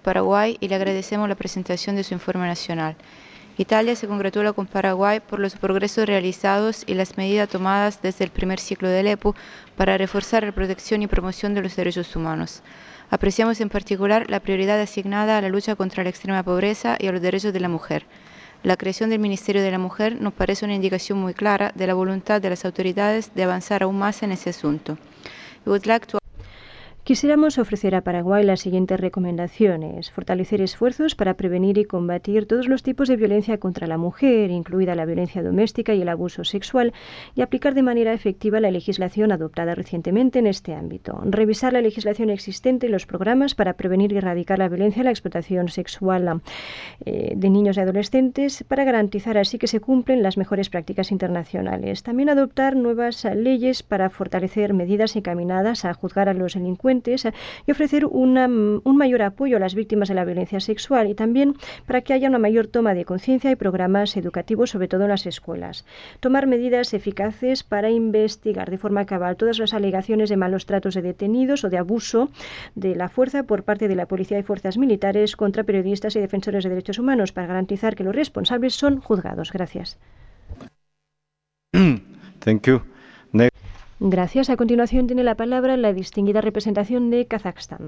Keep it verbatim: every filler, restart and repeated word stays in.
Paraguay y le agradecemos la presentación de su informe nacional. Italia se congratula con Paraguay por los progresos realizados y las medidas tomadas desde el primer ciclo del E P U para reforzar la protección y promoción de los derechos humanos. Apreciamos en particular la prioridad asignada a la lucha contra la extrema pobreza y a los derechos de la mujer. La creación del Ministerio de la Mujer nos parece una indicación muy clara de la voluntad de las autoridades de avanzar aún más en ese asunto. Quisiéramos ofrecer a Paraguay las siguientes recomendaciones: fortalecer esfuerzos para prevenir y combatir todos los tipos de violencia contra la mujer, incluida la violencia doméstica y el abuso sexual, y aplicar de manera efectiva la legislación adoptada recientemente en este ámbito. Revisar la legislación existente y los programas para prevenir y erradicar la violencia y la explotación sexual eh, de niños y adolescentes, para garantizar así que se cumplen las mejores prácticas internacionales. También adoptar nuevas leyes para fortalecer medidas encaminadas a juzgar a los delincuentes y ofrecer una, un mayor apoyo a las víctimas de la violencia sexual, y también para que haya una mayor toma de conciencia y programas educativos, sobre todo en las escuelas. Tomar medidas eficaces para investigar de forma cabal todas las alegaciones de malos tratos de detenidos o de abuso de la fuerza por parte de la policía y fuerzas militares contra periodistas y defensores de derechos humanos, para garantizar que los responsables son juzgados. Gracias. Thank you. Gracias. A continuación tiene la palabra la distinguida representación de Kazajstán.